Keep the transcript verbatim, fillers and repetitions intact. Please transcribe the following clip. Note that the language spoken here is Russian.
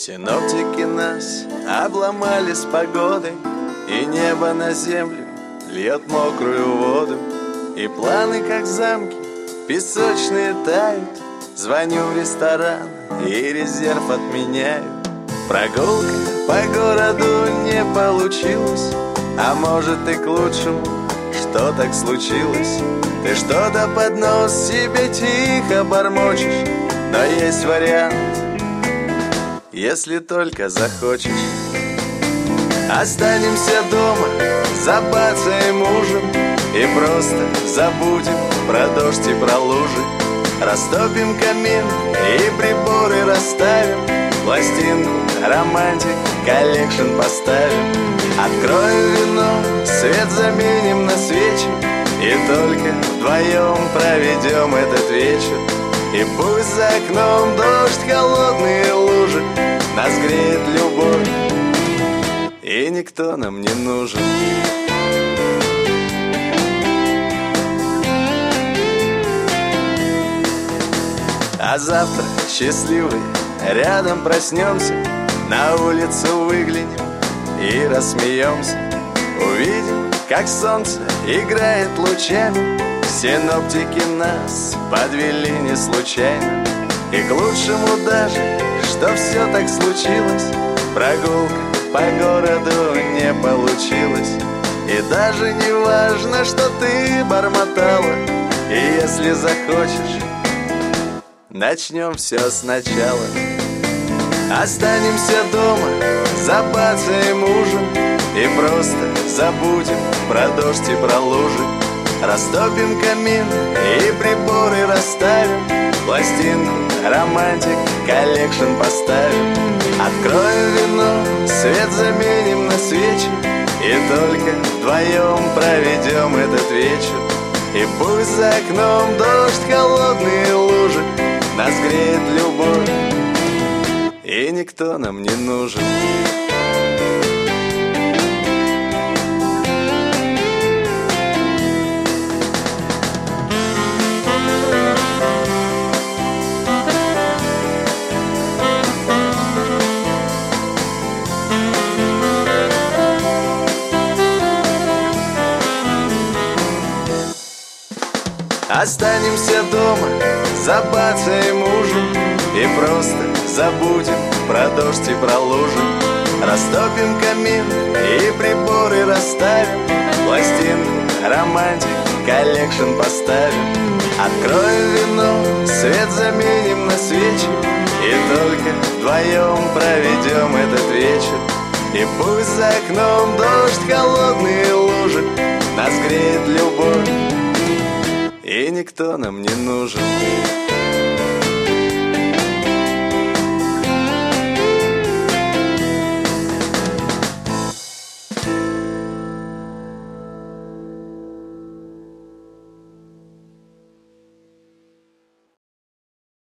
Синоптики нас обломали с погодой, и небо на землю льет мокрую воду, и планы, как замки, песочные тают. Звоню в ресторан, и резерв отменяю. Прогулка по городу не получилась, а может и к лучшему, что так случилось. Ты что-то под нос себе тихо бормочешь, но есть вариант, если только захочешь. Останемся дома, забацаем ужин и просто забудем про дождь и про лужи. Растопим камин и приборы расставим, пластинку романтик коллекшн поставим. Откроем вино, свет заменим на свечи, и только вдвоем проведем этот вечер. И пусть за окном дождь, холодные лужи, нас греет любовь, и никто нам не нужен. А завтра счастливые рядом проснемся, на улицу выглянем и рассмеемся. Увидим, как солнце играет лучами, синоптики нас подвели не случайно. И к лучшему даже, что все так случилось, прогулка по городу не получилась. И даже не важно, что ты бормотала, и если захочешь, начнем все сначала. Останемся дома, забацаем ужин и просто забудем про дождь и про лужи. Растопим камин и приборы расставим, пластинку романтик коллекшн поставим. Откроем вино, свет заменим на свечи, и только вдвоем проведем этот вечер. И пусть за окном дождь, холодные лужи, нас греет любовь, и никто нам не нужен. Останемся дома, забацаем ужин и просто забудем про дождь и про лужи. Растопим камин и приборы расставим, пластинку романтик коллекшн поставим. Откроем вино, свет заменим на свечи, и только вдвоем проведем этот вечер. И пусть за окном дождь, холодные лужи, нас греет любовь, и никто нам не нужен.